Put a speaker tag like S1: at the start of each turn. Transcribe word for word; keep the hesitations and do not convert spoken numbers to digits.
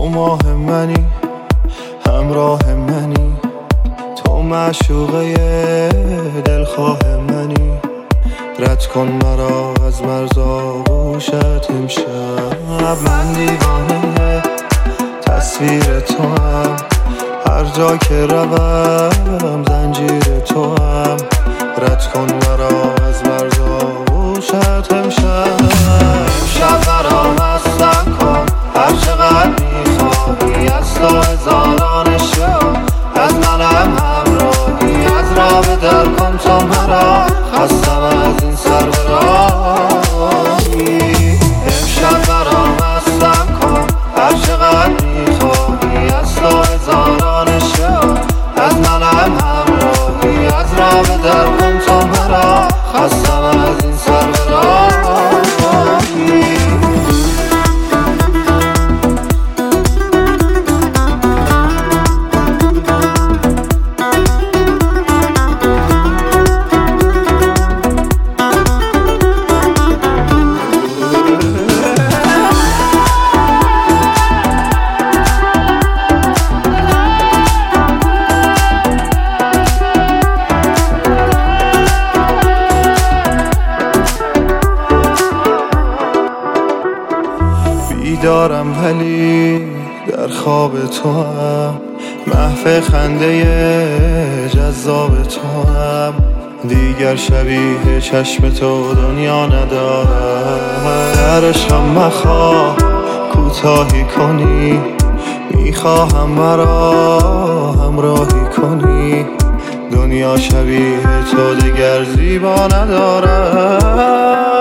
S1: تو ماه منی، همراه منی، تو معشوقه دلخواه منی. رد کن مرا از مرز آغوشت امشب. من دیوانه تصویر تو هم، هر جا که روم زنجیر تو هم. رد کن مرا از مرز آغوشت امشب. امشب مرا مستم کن، هر چقدر میخواهی، از تو هزاران عشق، از منم همراهی. از راه به در کن تو مرا، خستم از این سر به راهی. امشب مرا مستم کن، هر چقدر میخواهی، از تو هزاران عشق، از منم همراهی. از راه به در کن تو مرا، خستم از این سر به راهی. بیدارم ولی در خواب تو هم، محو خنده جذاب تو هم. دیگر شبیه چشم تو دنیا ندارم. در عشقم مخواه کوتاهی کنی، میخواهم مرا همراهی کنی. دنیا شبیه تو دیگر زیبا ندارم.